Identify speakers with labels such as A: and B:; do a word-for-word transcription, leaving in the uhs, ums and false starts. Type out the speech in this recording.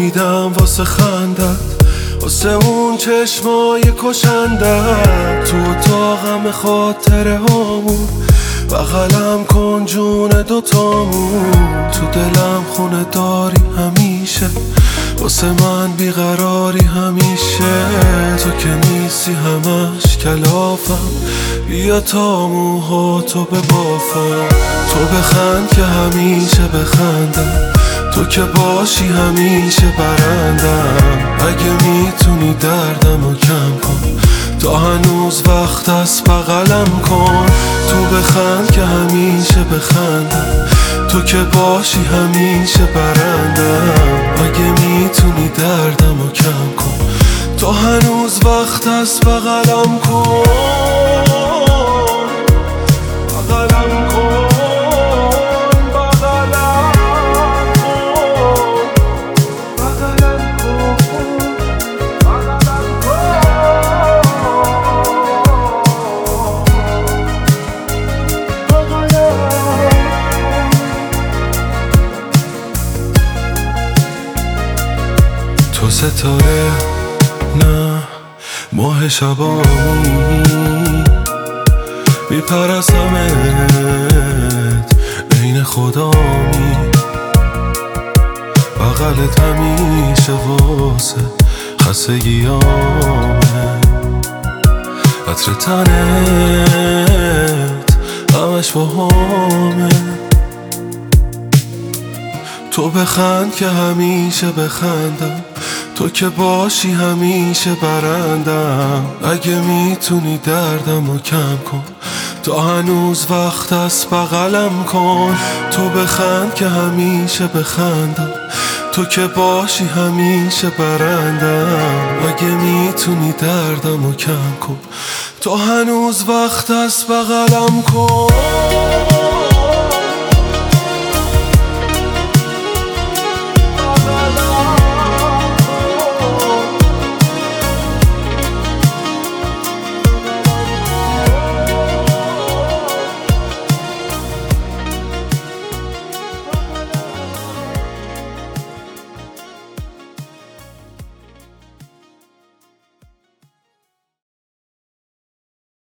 A: میدم واسه خندت، واسه اون چشمای کشندت. تو اتاقم خاطره هامون، بغلم کن جون دوتامون. تو دلم خونه داری همیشه، واسه من بیقراری همیشه. تو که نیستی همش کلافم، بیا تا موهاتو ببافم. تو بخند که همیشه بخندم، تو که باشی همیشه برندم. اگه میتونی دردمو کم کن، تا هنوز وقت است بغلم کن. تو بخند که همیشه بخندم، تو که باشی همیشه برندم. اگه میتونی دردمو کم کن، تا هنوز وقت است بغلم کن. بغلم کن، بغلم کن، بغلم کن، بغلم کن، بغلم. تو ستاره نه ماه شبامی، میپرستمت عین خدامی. بغلت همیشه واسه خستگیامه، عطر تنت همش باهامه. تو بخند که همیشه بخندم، تو که باشی همیشه برندم. اگه میتونی دردمو کم کن، تا هنوز وقت است بغلم کن. تو بخند که همیشه بخندم، تو که باشی همیشه برندم. اگه میتونی دردمو کم کن، تا هنوز وقت است بغلم کن.